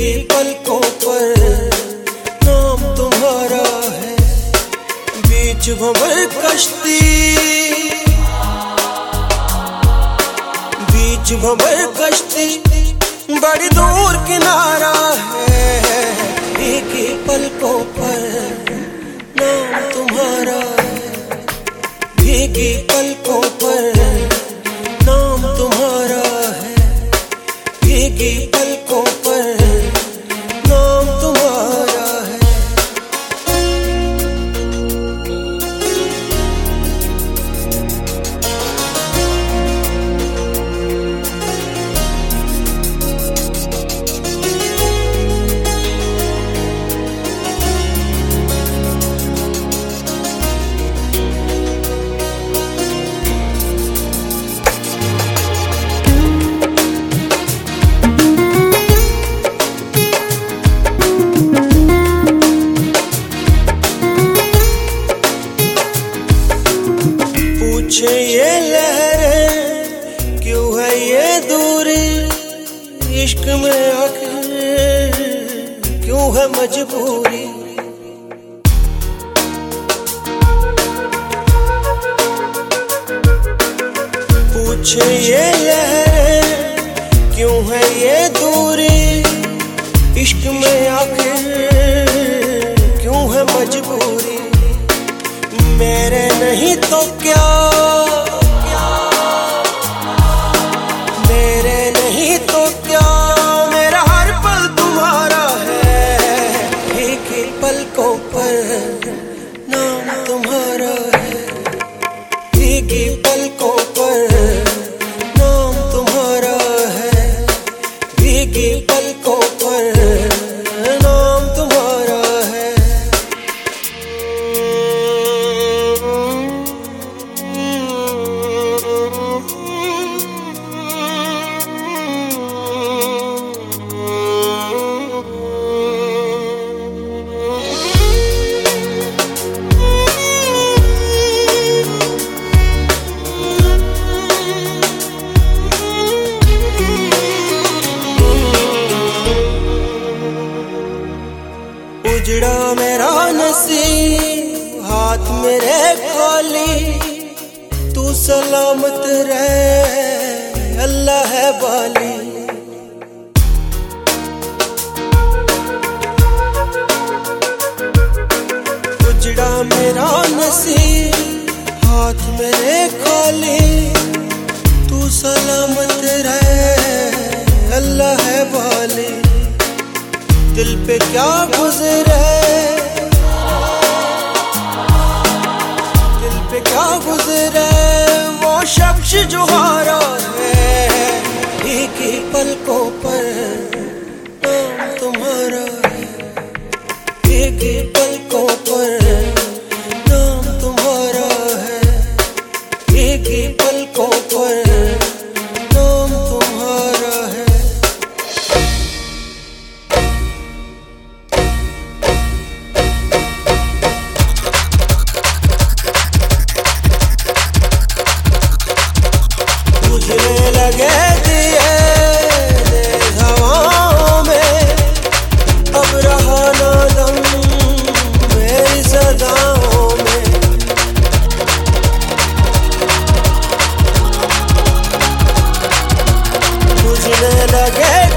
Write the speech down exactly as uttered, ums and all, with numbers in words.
भीगी पलकों पर नाम तुम्हारा है। बीच भंवर कश्ती, बीच भंवर कश्ती, बड़ी दूर किनारा है। भीगी पलकों पर नाम तुम्हारा है। भीगी पलकों पर नाम तुम्हारा है। भीगी पलकों पर नाम तुम्हारा है। पूछे ये लहरें क्यों है ये दूरी, इश्क में आखिर क्यों है मजबूरी। पूछे ये लहरें क्यों है ये दूरी, इश्क में आखिर क्यों है मजबूरी। मेरे नहीं तो क्या, मेरे नहीं तो क्या, मेरा हर पल तुम्हारा है। भीगी पलकों पर नाम तुम्हारा है। भीगी पलकों पर नाम तुम्हारा है। भीगी पलकों पर नाम तुम्हारा है। उजड़ा मेरा नसीब, हाथ मेरे खाली, तू सलामत रहे अल्लाह है वाली। उजड़ा मेरा नसीब, हाथ मेरे खाली, तू सलामत रहे अल्लाह है वाली। दिल पे क्या गुजरे, दिल पे क्या गुजरे, वो शख्स जो हारा है। भीगी पलकों पर नाम तुम्हारा है। भीगी पलकों पर नाम तुम्हारा है। भीगी पलकों पर नाम तुम्हारा है। बुझने लगे दिए तेज हवाओं में, अब रहा ना दम मेरी सदाओं में। बुझने लगे